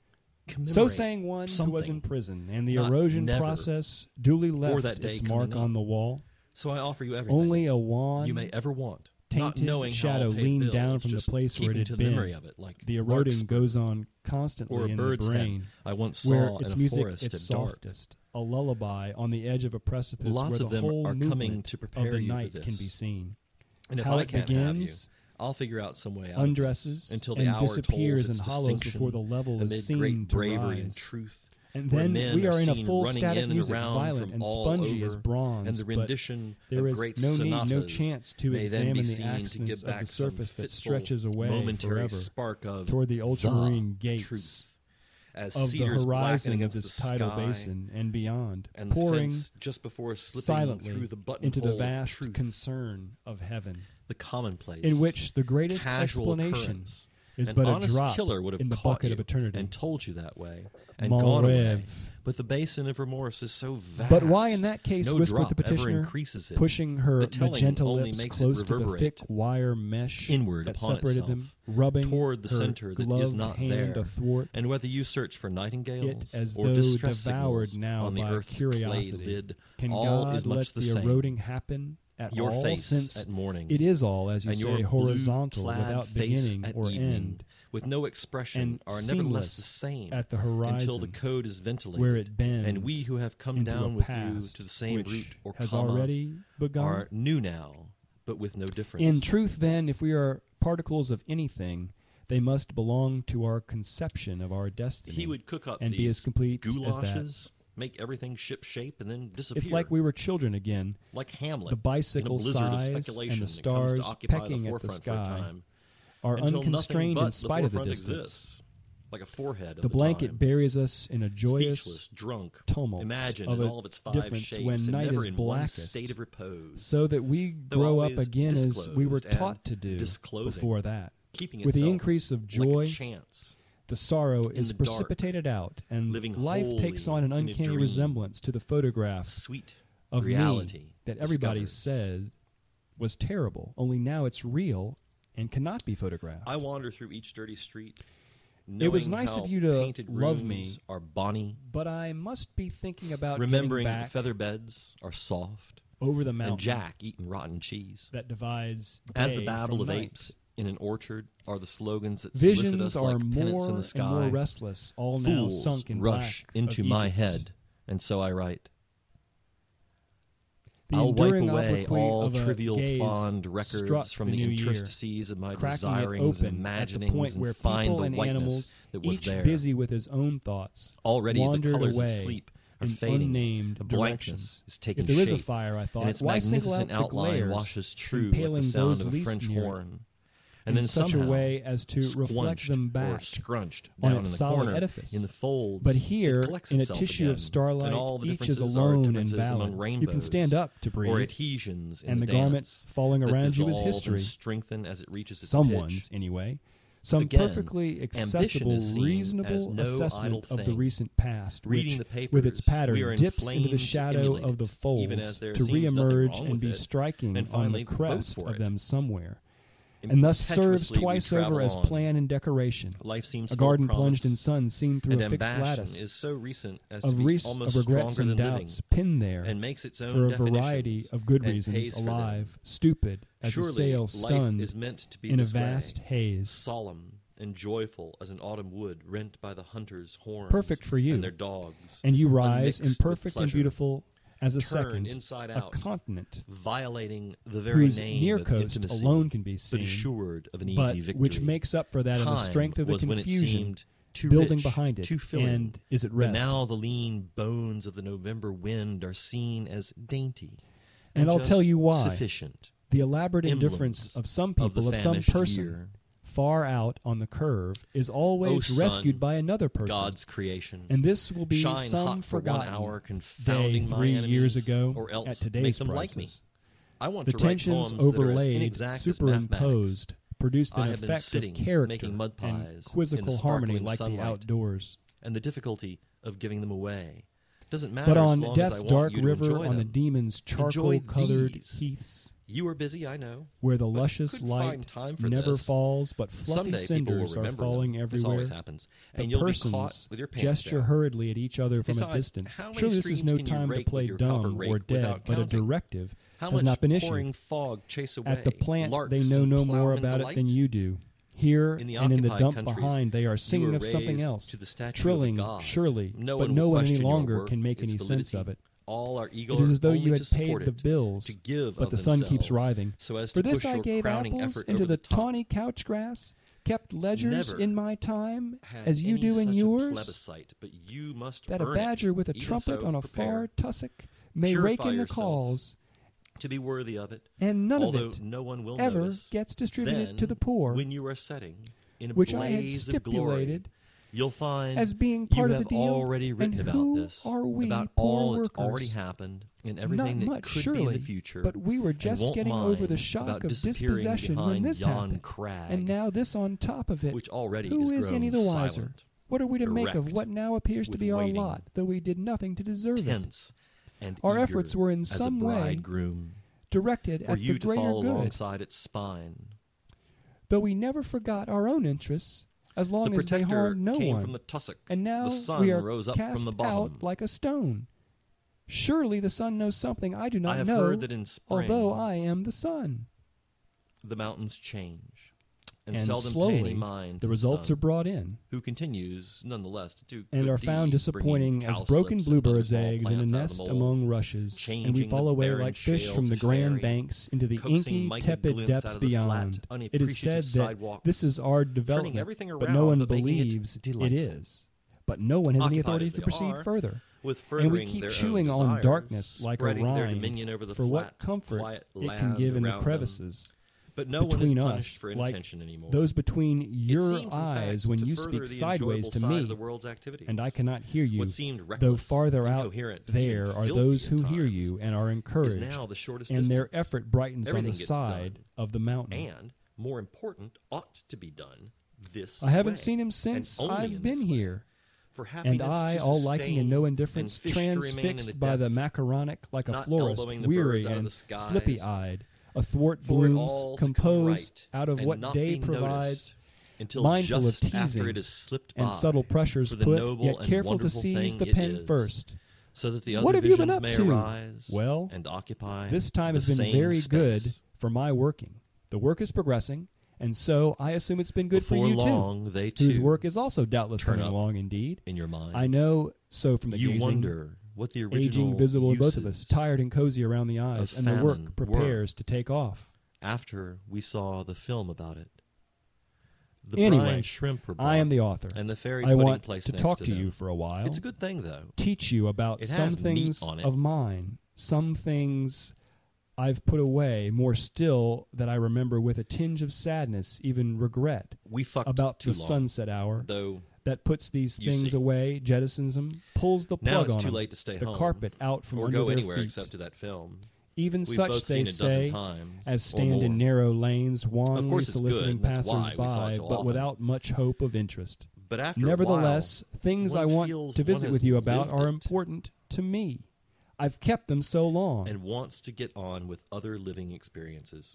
commemorate So sang one something. who was in prison, and the Not erosion never, process duly left that day its coming mark up. on the wall. So I offer you everything Only a wan, you may ever want, not tainted knowing shadow how I'll pay leaned bills, down from the just place where it keeping had to the been. memory of it, like The eroding larkspur, goes on or constantly a in the bird's brain, head I once where saw its in a music forest its at dark. softest, a lullaby on the edge of a precipice Lots where of the them whole are movement coming to of prepare the you for night can be this. seen. And if How I it can't have you, begins, I'll figure out some way out undresses, of it until the and hour disappears tolls in its hollows distinction before the level amid is seen great to bravery rise. and truth. And where then men we are in a seen full running static in and music, around violent from and all spongy over, as bronze, and the but rendition there of is great no need, no sonatas chance to may then examine be the seen to accents give of back the some surface that fitful, stretches away momentary forever spark of toward the ultramarine the gates truth, as of the cedars blacken horizon of against this the tidal sky, basin and beyond, and the pouring fence just before slipping silently through the buttonhole into the of vast truth, concern of heaven, the commonplace, in which the greatest casual explanation occurrence. is An but a honest drop killer would have in the caught bucket you of eternity. and told you that way and Mon gone away. rêve. But the basin of remorse is so vast. But why in that case, no whispered drop the petitioner, ever increases it. pushing her The telling magenta only lips makes it close to the reverberate thick wire mesh inward that upon separated itself, them, rubbing toward the her center that is gloved not hand there. athwart And whether you search for nightingales it as or though distress devoured signals now on the by earth's curiosity. clay lid, Can all God is much let the, the same. eroding happen at Your all, face since at morning, it is all, as you and say, your horizontal blue-clad without face beginning at or evening, end, with no expression, and are nevertheless seamless the same at the horizon, until the code is ventilated, where it bends and we who have come into down a with you past to the same which root or has comma already begun. are new now, but with no difference. In truth, then, if we are particles of anything, they must belong to our conception of our destiny. He would cook up and these be as complete as that. goulashes, make everything ship shape, and then disappear. It's like we were children again. like Hamlet, The bicycle in a blizzard size of and speculation the that comes stars to occupy pecking the at the forefront for a sky time, are until unconstrained nothing but in spite the of the forefront distance. exists, like a forehead of The the blanket times. buries us in a joyous Speechless, drunk, tumult imagined of in a all of its five difference shapes, when and night never is in one blackest, state of repose, so that we though grow up always again as we were disclosed taught and to do disclosing, before that. keeping With the itself increase of like joy, a chance, the sorrow is the dark, precipitated out, and living life takes on an wholly in a uncanny dream. resemblance to the photographs sweet of reality me that everybody discovers. said was terrible, only now it's real and cannot be photographed. I wander through each dirty street. It was knowing nice how of you to painted love rooms me, are bonny, but I must be thinking about remembering getting back feather beds are soft, over the mountain and Jack eating rotten cheese. that divides As the day babble from of night. apes in an orchard are the slogans that solicit Visions us are like pennants more in the sky. and more restless, all now Fools sunk in rush black into of my Egypt. head, and so I write. The I'll wipe enduring away obloquy all of a trivial gaze fond struck records from the the new year, interstices of my cracking it desirings and open at the imaginings point where and find people the and whiteness animals, that was each there. busy with his own thoughts, Already the wandered colors away of sleep are in fading. unnamed The directions. blankness is taking If there is shape, a fire, I thought, and its why single out magnificent the outline glares, washes true like the impaling sound those of a least French near it, horn. And in then such somehow, a way as to reflect squunched them or back scrunched on down its in the solid corner, edifice. in the folds. But it here, collects in a itself tissue again, of starlight, and all the each is differences are alone and differences among valid. You rainbows, can stand up to breathe, or adhesions in and the, the garment dance falling that around you is dissolve history. and strengthen as it reaches its Someone's, pitch. anyway. Some Again, perfectly ambition accessible, is seen as reasonable no assessment idle of the thing. recent past, Reading which, the papers, with its pattern, we are dips into inflamed the to shadow emulate of the it, folds even as there to seems nothing reemerge wrong and with be it, striking and on finally the vote crest for of it. them somewhere. And thus serves Impetuously we twice travel over as on. plan and decoration. Life seems A full of garden promise, plunged in sun seen through and a fixed ambition lattice is so recent as to of be wreaths almost of regrets stronger and than doubts living, pinned there and makes its own for a definitions variety of good and reasons, pays for them. alive, stupid, as Surely a sail life stunned is meant to be in a this way, vast haze. solemn and joyful as an autumn wood rent by the hunter's horns, Perfect for you. and their dogs, And you rise unmixed with imperfect and pleasure, beautiful as a turned second, inside a out, continent violating the very whose name near of coast intimacy, alone can be but seen, assured of an but easy victory. which makes up for that in the Time strength of the was when it confusion seemed too building rich, behind it, too filling, and is at but rest. now the lean bones of the November wind are seen as dainty, And I'll just tell you why. sufficient. The elaborate emblems indifference of some of the people, of, some famished person, year. far out on the curve, is always O rescued sun, by another person. God's creation. And this will be Shine some hot for forgotten one hour, day confounding my three enemies, years ago or else at today's make them prices. like me. I want The to write tensions poems that are as overlaid, inexact as superimposed, produce I an have been effect sitting of character making mud pies and in the quizzical harmony sparkling like the sunlight. outdoors. and the difficulty of giving them away. Doesn't matter But as on long Death's as I want dark you to river, enjoy on the them. demon's Enjoy charcoal-colored these. heaths, You are busy, I know. where the but luscious couldn't light find time for never this. falls, but fluffy Someday people will cinders are remember falling them. everywhere. This always happens. The And you'll be persons caught with your pants gesture down. hurriedly at each other from Besides, a distance. how many Surely this is streams no can you time to rake play with your copper dumb rake or dead, without but a counting? directive How has much not been pouring issued. fog chase away? At the plant, Larks they know and no more plowmen about delight? it than you do. Here In the and in the occupied dump countries, behind, they are you singing were of something raised else, to the statue trilling, of God. surely, No but one no will one any question your longer work, can make its any sense validity. of it. All are eager It is as though only you to had paid support the it, bills, to give but of the sun keeps themselves, writhing. so as For to this push I your gave crowning apples effort into over the top. tawny couch grass, kept ledgers Never in my time, Had as you any do in such a yours, plebiscite, but you must that a earn badger it. with a Even trumpet so, on a prepare far tussock may Purify rake in the yourself, calls, to be worthy of it, and none although of it no one will ever notice. gets distributed Then, to the poor, when you are setting in a which I had blaze of glory, stipulated you'll find as being you part of have the deal. already written and about who this, are we, about poor all that's workers? already happened and Not everything that much, could surely, be in the future. but we were and just won't getting over the mind shock about of disappearing dispossession when behind this yon happened, crag, and now this on top of it. which already Who is is grown any the wiser? silent, What are we to make of erect, what now appears to with be our waiting, lot, though we did nothing to deserve it? tense, and Our eager efforts were in as some a way bridegroom directed for at you the to greater fall good, alongside its spine. though we never forgot our own interests, as long The as they protector harmed no came one. from the tussock. And now the sun we are rose up cast from the bottom. out like a stone. Surely the sun knows something I do not I have know, heard that in spring although I am the sun. the mountains change, and, And seldom pay slowly, any mind the to results sun, are brought in, who continues nonetheless to do and good are found deeds, disappointing bringing as cowslips broken and bluebirds' other small eggs in a plants out of nest the mold, among rushes, and changing we the fall away barren like fish shale from to the grand fairy, banks into the coaxing inky, mica tepid glints depths out of the flat, beyond. It is unappreciative said that sidewalks, this is our turning development, everything but around no one but making it believes it delightful. is. But no one has any Occupied authority as to they proceed are, further. with And we furthering keep their chewing own on desires, darkness like a spreading their rind dominion over the for flat, what comfort quiet it can land give in the around them. crevices. But no one is between punished us, for like inattention anymore. Those between It your seems, in eyes fact, when to you further speak the sideways enjoyable to side of me, the world's activities. and I cannot hear you. What seemed Though reckless, farther out incoherent, there even are filthy those at who hear times, you and are is encouraged, now the shortest and their distance. effort brightens on the Everything gets side done. of the mountain. And, more important, ought to be done this I haven't way, seen him and since only I've in been this way. here. For And happiness I, to all liking and no sustain indifference, and fish to remain in transfixed the by the depths, macaronic like a not florist, elbowing the weary birds out of and the skies, slippy-eyed, athwart for it blooms all to come composed right out of and what not day be provides, noticed until mindful just of after teasing it has slipped and by, subtle pressures for the put, noble yet and careful to wonderful seize thing the it pen is, first. so that the other What have you visions been up may to? arise Well, and occupy This time the has been same very space. good for my working. The work is progressing, and so I assume it's been good Before for you long, too, they too whose work is also doubtless turn coming up along indeed. in your mind. I know so from the you gazing, wonder what the original aging visible in both of us, uses tired and cozy around the eyes, of and the famine work prepares were. to take off. after we saw the film about it. The Anyway, brine shrimp were brought, I am the author. and the fairy I pudding want place to next talk to, to them. you for a while, It's a good thing, though. teach you about It some has meat things on it. of mine, some things I've put away, more still that I remember with a tinge of sadness, even regret, We fucked about too the long, sunset hour though. that puts these You things see. away, jettisons them, pulls the plug Now it's on too them, late to stay the home carpet out from or under go their anywhere feet. except to that film. Even We've such, both they seen it a dozen say, times as or stand in more. narrow lanes, wanly Of course it's good, soliciting and that's why we saw passers-by, it so but often. without much hope of interest. But after Nevertheless, a while, things one I want feels to one visit has with you about lived are it. important to me. I've kept them so long. and wants to get on with other living experiences.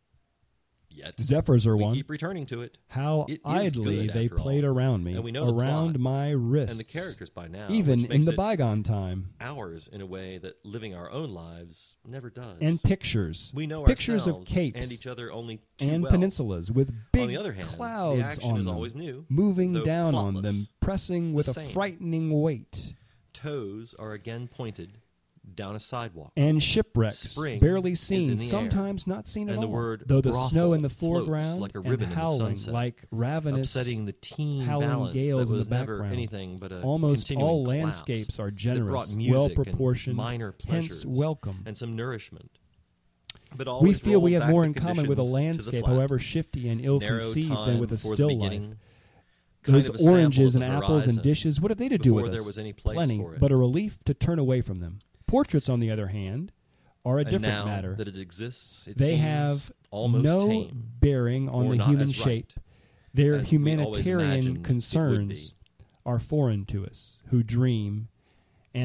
Yet Zephyrs are we one. keep returning to it, How It is idly good, they after all. played around me, And we know the around plot my wrists, and the characters by now, even which in makes the it bygone time, ours in a way that living our own lives never does. and pictures, we know pictures of ourselves capes and each other only too and well. peninsulas with On big the other hand, clouds the action on is them, always new, moving though down on them, plotless. pressing with The a same. frightening weight. Toes are again pointed down a sidewalk. And shipwrecks, Spring barely is seen, in the air. sometimes not seen at And the all. word though the brothel snow in the floats foreground like a and ribbon in the howling sunset, like ravenous, upsetting the teen howling balance gales that in the was never background. anything but a almost continuing all collapse landscapes are that generous, brought music well and proportioned, minor hence pleasures welcome. and some nourishment. But We always feel we rolled have back more the in common with a conditions to the landscape, flat. however shifty and Narrow ill-conceived, than time with a before still the life. beginning, kind Those of a sample oranges of and the apples and horizon dishes, what have they to do before with there us? was any place Plenty, for it. but a relief to turn away from them. Portraits, on the other hand, are a and different now matter. that it exists, it They seems have almost no tame, bearing on or the not human as shape. right Their as we always imagined it humanitarian would concerns be. are foreign to us, who dream, and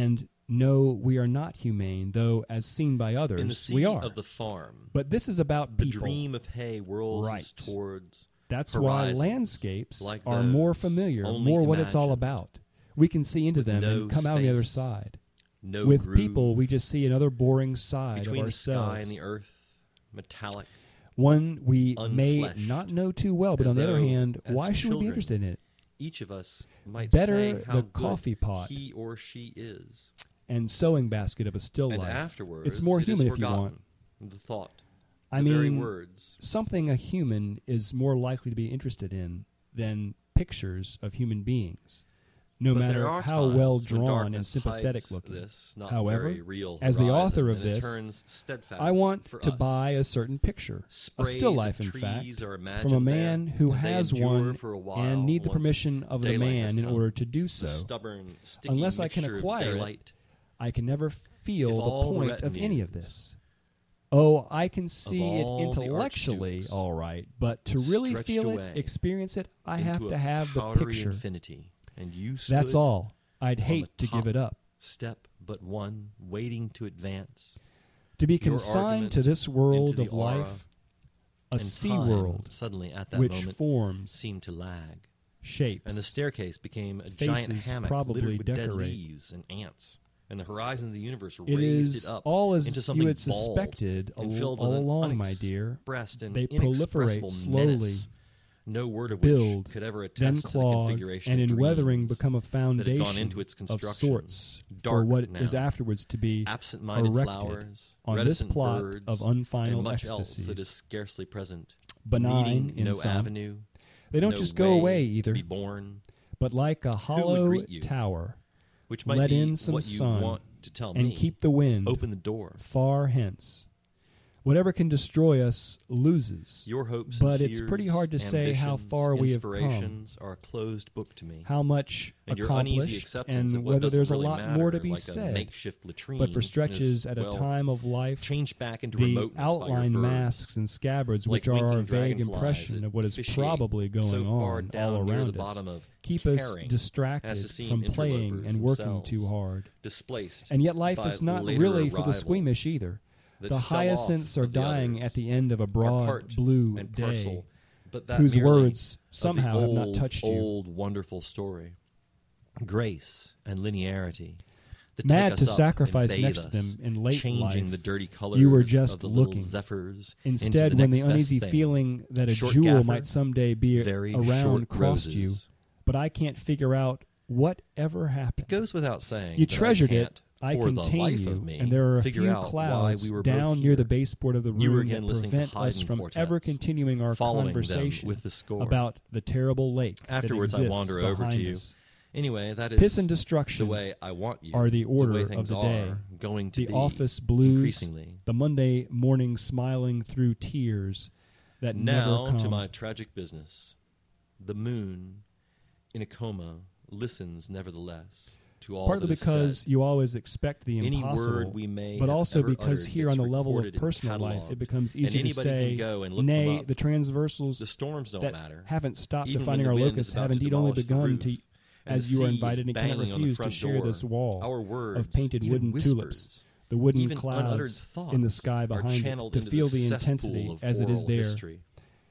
no, we are not humane, though as seen by others, In the sea we are. of the farm, But this is about the people. dream of hay whirls Right. us towards That's why horizons landscapes like are more those familiar, only more what it's all imagined. about. We can see into With them no and come out on the other space, side. no With groove people, we just see another boring side between of the sky ourselves. and the earth, metallic. One we may unfleshed, not know too well, but as on the other though, hand, as why should we be children, interested in it? Each of us might Better say how the good coffee pot he or she is, and sewing basket of a still and life. afterwards It's more it is human if you forgotten. want. The thought, I the very mean, words. something a human is more likely to be interested in than pictures of human beings, no But there matter are how times well when drawn and darkness sympathetic hides looking. this not However, very real as the horizon, author of and it this, turns steadfast I want for to us. buy a certain picture, a Sprays still of life, in trees fact, are from imagined a man there, who and they has endure one for a while and need the once permission of the daylight has man in come. order to do so. The stubborn, sticky Unless I can mixture of acquire it, daylight. I can never feel If the all the point of any of retinues this. Oh, I can see it all the intellectually, archdukes all right, but to really stretched feel away it, experience it, I into have a to have the powdery picture. infinity, and you stood That's all. I'd on hate the to give top, it up. step but one, waiting to advance. To be Your consigned argument to this world into of the aura, life, a and sea time world suddenly at that which moment forms seemed to lag, shapes. and the staircase became a giant faces hammock probably littered with dead decorate. leaves and ants, and the horizon of the universe It raised is it up all as into something you had bald suspected and all, filled all with an along, my dear. unexpressed and They inexpressible proliferate slowly, menace, no word of build, which could ever attest then to the clog, configuration and of in weathering dreams become a that had gone foundation into its of construction. sorts for Dark what now, is afterwards to be absent-minded erected flowers, on this reticent plot birds, of unfinal and much ecstasies. else that is scarcely present. Benign Meeting in no some. avenue. They don't no just go way away to either, be born, but like a hollow greet you? tower, which might let be in some what you sun want to tell and me. keep the wind Open the door. far hence. Whatever can destroy us loses. Your hopes, But and it's fears, pretty hard to say how ambitions, far we have come. inspirations are a closed book to me. How much and your uneasy accomplished, acceptance and of what whether doesn't there's really a lot matter, more to be like a said. makeshift latrine But for stretches is, at a well, time of life, changed back into the remoteness by your outline verbs. masks and scabbards, Like which are our winking vague dragonflies impression that of what is officiate probably going so far on down all near around the us, bottom of keep us caring distracted as to seem from playing interlopers and working themselves, too hard. displaced And yet life by is not later really for the arrivals squeamish either. that The fell hyacinths off are of the dying others, at the end of a are broad part blue and day, parcel, but that whose merely words of the somehow have not old, touched you. Old wonderful story, grace and linearity. That Mad take to us up sacrifice and bathe next to us, them in late changing life, the dirty colors you were just of the looking. little zephyrs Instead, into the when the next best uneasy thing. feeling that a Short jewel gaffer, might someday be very around short crossed you, roses. but I can't figure out what ever happened. It goes without saying. You that treasured I it. can't, I for the contain life you, of me, and there are a figure few out why clouds we were down both near the here. baseboard of the You were room again that listening to prevent us Haydn from quartets, ever continuing our following them conversation with the score. about the terrible lake Afterwards, I that exists wander over to behind you. us. Anyway, that Piss is and the destruction way I want you. are the order way of things the are day. going to The be office blues, increasingly. the Monday morning smiling through tears that Now never come. to my tragic business. The moon, in a coma, listens nevertheless to all Partly that is because said. you always expect the Any impossible, word we may but have also ever because uttered here gets on the level of recorded and personal life, catalogued, it becomes and easy to anybody can say, go and look them nay, up. the transversals The storms don't that matter. haven't stopped Even defining when our the wind locus is about have to indeed only demolish the begun roof, to, and as the you are sea is invited and cannot banging on the refuse to front share door. this wall Our words, of painted even wooden whispers, tulips, the wooden even unuttered clouds thoughts in the sky are behind it, channeled to into feel the the cesspool intensity of as it is oral there. history.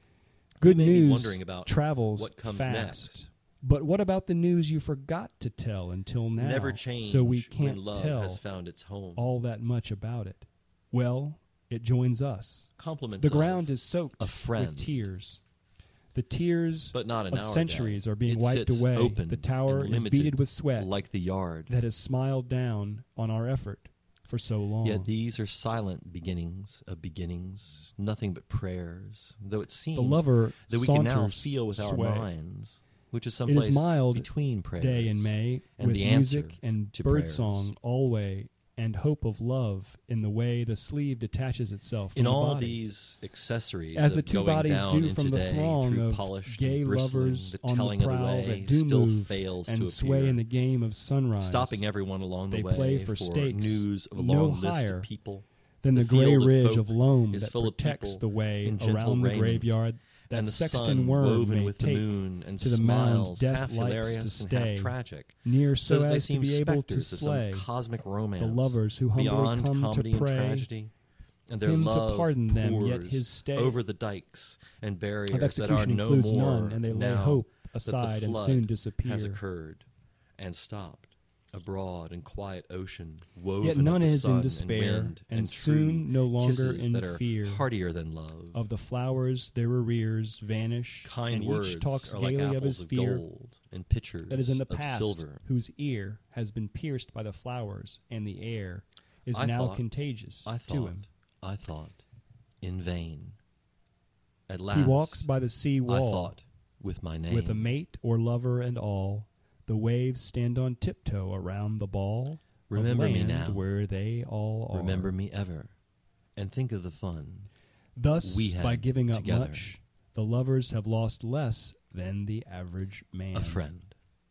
Good You may be news wondering about travels what comes fast. next. But what about the news you forgot to tell until now? Never change so we when can't love tell has found its home. all that much about it. Well, it joins us. Compliments The of ground is soaked a friend. with tears. The tears but not in of our centuries day. are being It wiped sits away. open The tower and is limited, beaded with sweat like the yard. that has smiled down on our effort for so long. Yet these are silent beginnings of beginnings, nothing but prayers, though it seems the lover that we can now saunters feel with our sway. minds, which is It someplace is mild between prayers. day in May, and with the music answer and to birdsong prayers. always, and hope of love in the way the sleeve detaches itself from In the all body. these accessories As of the two going bodies down do into from the day throng through of polished gay and bristling, lovers the on telling the of the prowl way that do still move fails and to sway appear, in the game of sunrise, stopping everyone along the they way play for stakes news of a no long list higher of people. than the, The grey field of ridge folk of loam is that full of protects people the way in gentle around the raiment, graveyard that and the sexton sun worm woven may with the take moon, and to the mound smiles death half likes hilarious to and stay, half tragic, near so so that they as to seem be able to specters of slay some cosmic romance, the lovers who humbly beyond come comedy to and pray tragedy, and their him to love pardon them, pours yet his stay over the dikes and of barriers that are execution no includes more none, and they lay now hope that the aside and flood soon disappear. has occurred and stopped. A broad and quiet ocean, woven Yet of none the is sun in despair, and, wind and and soon true no longer kisses in that are fear heartier than love. of the flowers their arrears vanish, Kind and words each talks are like gaily of apples his of fear gold and pitchers that is in the of past, silver. whose ear has been pierced by the flowers, and the air is I now thought- contagious I to thought, him. I thought, in vain. At last, He walks by the sea I wall thought, with my name, with a mate or lover and all. The waves stand on tiptoe around the ball Remember of me land now. where they all are. Remember me ever, and think of the fun. Thus, we by had giving up together. much, the lovers have lost less than the average man. A friend.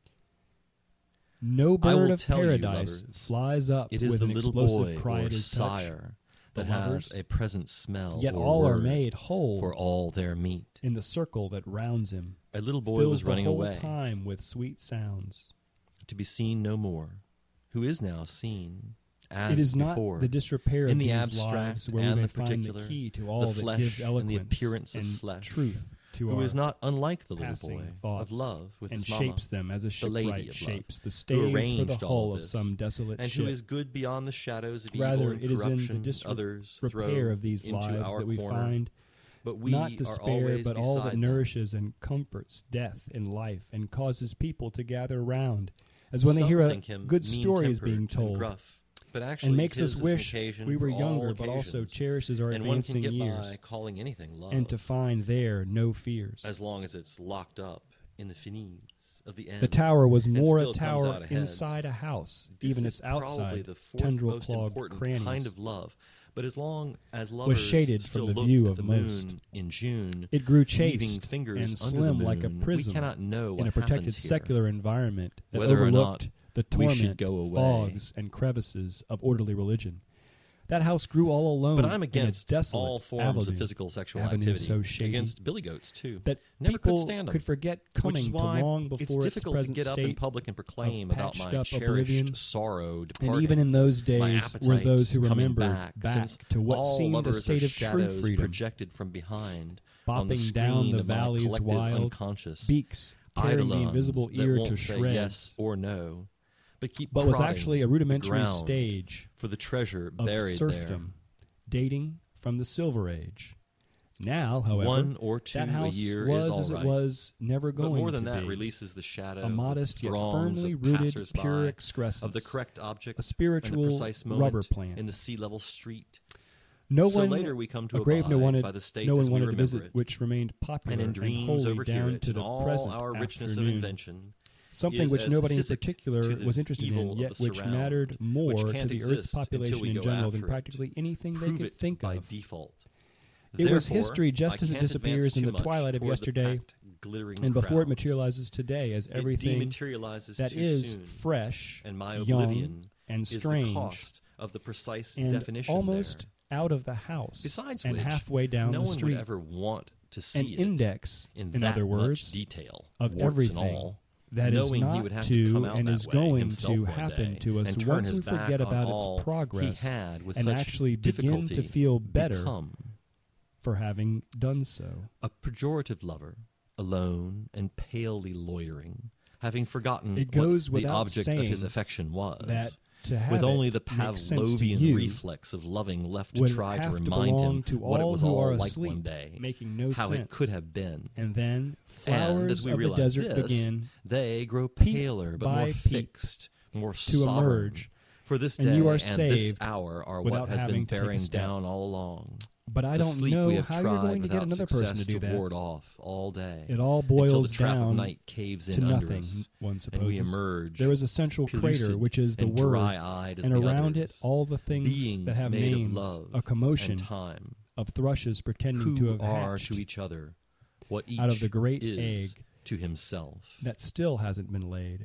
No I will bird of tell you, paradise lovers, flies up It is with the an little explosive boy cry or at his touch. sire that The lovers, has a present smell Yet or all are word made whole for all their meat. in the circle that rounds him. A little boy fills was running the whole away, time with sweet sounds. to be seen no more, who is now seen as It is before. not the disrepair in of the these abstract lives where and we may the find particular, the key to the all that flesh gives and eloquence the appearance of and flesh, truth to who our is not unlike the little passing boy thoughts of love with and his mama, shapes them as a the lady shipwright of love, shapes the who staves for the arranged all hull of of this, some desolate and ship. who is good beyond the shadows of Rather, evil and it is in corruption the others repair throw of these into lives our that we corner. find But we not are despair, always but all that beside them. nourishes and comforts death and life, and causes people to gather round, as when Some they hear a think him good story is mean-tempered being and told, gruff, but actually and makes his us is an wish occasion we were for all younger, but also occasions, cherishes our and one advancing can get years, by calling anything love, and to find there no fears. as long as it's locked up in the finis of the end. The tower was and more a still comes tower out ahead. inside a house, This even is its probably outside the fourth tendril most clogged important crannies kind of love. But as long as lovers shaded still from the look view at of the most. moon in June, It grew leaving chaste fingers and under slim the like a moon, prism we cannot know what in a protected happens here. secular environment that Whether or overlooked not the we should torment, go away. fogs, and crevices of orderly religion. That house grew all alone But I'm in its against desolate all forms avenue, of physical sexual avenue activity. so shady Against billy goats too. that Never people could stand 'em. could forget Which coming is to why long it's before its difficult to present get up in state. public and proclaim about patched my up cherished oblivion. sorrow departing. And even in those my days were appetite those who coming remembered back, back since to what all seemed a lovers state are of true shadows freedom, projected from behind on the bopping down screen the of my valleys collective wild, unconscious, beaks tearing the eidolons invisible that ear won't to say shreds, yes or no, but keep but was prodding actually a the rudimentary ground stage for the treasure of buried serfdom, dating from the Silver Age. Now, there. however, One or two that house a year was is all as right. it was, never But going more than to that be. releases the shadow A modest of yet throngs firmly of rooted, passers-by, pure excrescence of the correct object a spiritual and the precise moment rubber plant. in the sea-level street. No so one, later we come to a grave no abide wanted, by the state no as one we wanted to remember visit, it, which remained popular and in dreams wholly overhear down it to in the all present our richness afternoon. of invention. Something is which as nobody in physic particular to the was interested evil in, of yet the which surround, mattered more which to can't the exist Earth's until population we in go general than after it. practically anything they Prove could it think by of. default. It was Therefore, history just I as it can't disappears advance in too the much twilight of toward the yesterday, packed, glittering and before it crowd. materializes today as It everything dematerializes that too is soon, fresh, and my young, oblivion and is strange, the cost of the precise and definition almost there. out of the house, Besides and which, halfway down no the one street. would ever want to see An it index, in, in that other words, much detail, of warts everything and all, that is knowing not he would have to, to come out and that is way going himself to one happen day to us and turn once his we back forget on about all its progress he had with and such actually begin difficulty to feel better become. for having done so. A pejorative lover, alone and palely loitering, having forgotten It goes what the without object of his saying affection was, That to have with it only the makes sense to Pavlovian you reflex of loving left to would try to have to remind belong him to what it all was who all are like asleep, one day, making no how sense. it could have been. And then And flowers as we of the realize desert this, begin they grow peep paler but by more peep fixed, more to sovereign. emerge, For this and day you are and this saved hour are without what has having been to take a bearing step. down all along. But I the don't sleep know we have how tried you're going to get without another success person to do that. ward off all day. It all until boils the trap down of night caves in to under nothing, us, one and we supposes. emerge There is a central crater, pellucid which is the and word, dry-eyed as and the around it others, all the things beings that have made names, of love a commotion and time, of thrushes pretending who to have are hatched to each other what each out of the great is egg to himself. that still hasn't been laid.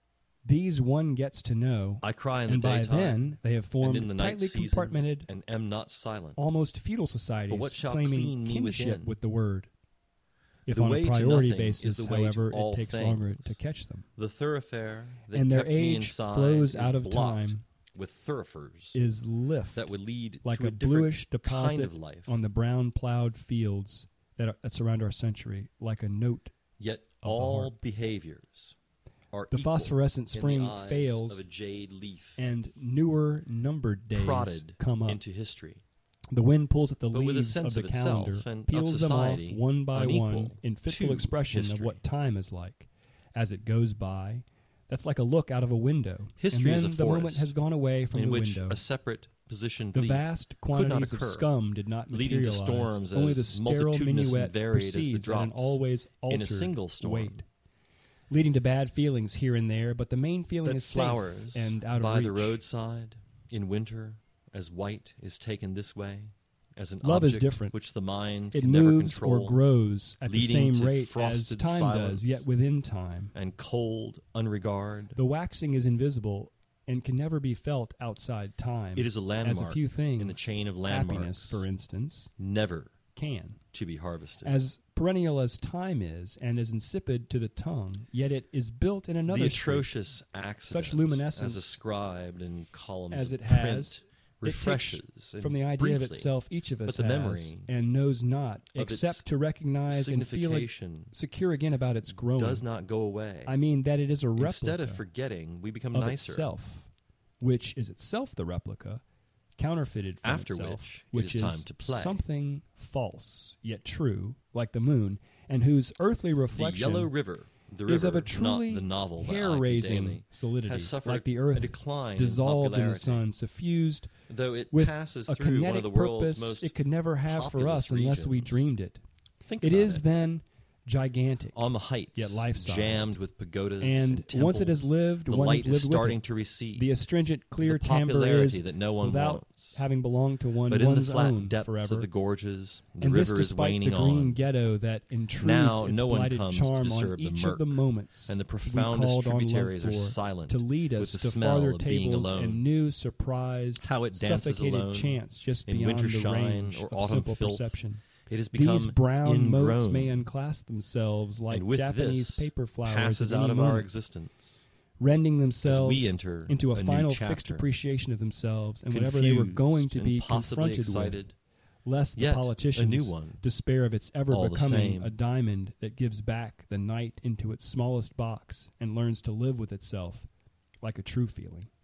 These one gets to know, I cry in and the by daytime, then they have and formed in the night tightly season, compartmented, and am not silent. almost feudal societies what shall claiming clean me kinship within? with the word. If The on way a to priority nothing is basis, the way to however, all it takes longer things. to catch them. The thoroughfare that And their kept me age inside flows is out of blocked time, with thoroughfares is lift, that would lead like to a, a different bluish deposit kind of life. on the brown plowed fields that, are, that surround our century, like a note. Yet the all heart. behaviors are The equal phosphorescent in spring the eyes fails, of a jade leaf, and newer numbered days prodded come up. into history. The wind pulls at the But with a leaves sense of the of itself calendar, and of peels them off society one by one unequal in fitful to expression of history. what time is like. As it goes by, that's like a look out of a window. History and is then a the moment forest has gone away from in the which window. a separate positioned The leaf vast could not quantities of occur, scum did not leading to materialize. storms Only as the sterile multitudinous and minuet varied as the proceeds at an drops always altered in a single storm, weight, leading to bad feelings here and there, but the main feeling that is flowers safe and out by of the reach. roadside in winter, as white is taken this way, as an Love is object different. which the mind It can never moves control, or grows at the leading same to rate as frosted time silence does, yet within time. and cold unregard. The waxing is invisible and can never be felt outside time. It is a as landmark a few things, in the chain of happiness, landmarks, for instance, never can. to be harvested. As perennial as time is, and as insipid to the tongue, yet it is built in another the street. atrocious accident, Such luminescence as ascribed in columns as of it print, has, refreshes it takes and from the idea briefly, of itself each of us but the has, memory and knows not, of except its to recognize and feel it signification secure again about its growing. does not go away. I mean that it is a replica Instead of forgetting, we become of nicer. itself, which is itself the replica, counterfeited from After itself, which, it which is time to play. something false yet true, like the moon, and whose earthly The reflection yellow river, the river, is of a truly not the novel by I P hair-raising Daly, solidity, has suffered like the a earth decline dissolved in in the popularity, sun, suffused though it with passes a through one kinetic of the world's purpose most it could never have for populous us unless we regions. dreamed it. Think It about is it. then gigantic, on the heights, yet life-sized. jammed with pagodas and and once it has temples, lived, the one light has lived is starting with it. to recede. The astringent, clear the timbre popularity is that no one without wants. having belonged to one but in the one's flat own depths forever. of the gorges, the and this river is despite waning the green on, ghetto that intrudes Now its no one blighted comes to charm on disturb the each murk, of the moments and the we profoundest called on love tributaries are for, silent to lead with us the to smell farther of being tables alone. and new, surprised, How it dances suffocated alone chance just in beyond winter the shine range or of autumn simple filth. perception. It has become These brown motes ingrown, may unclasp themselves like and with Japanese this paper flowers passes at any out of moment, our existence rending as themselves we enter into a, a final new fixed chapter, appreciation of themselves and whatever they were going to confused be and possibly confronted excited, with, lest the yet politicians a new one, despair of its ever all the becoming same. a diamond that gives back the night into its smallest box and learns to live with itself like a true feeling.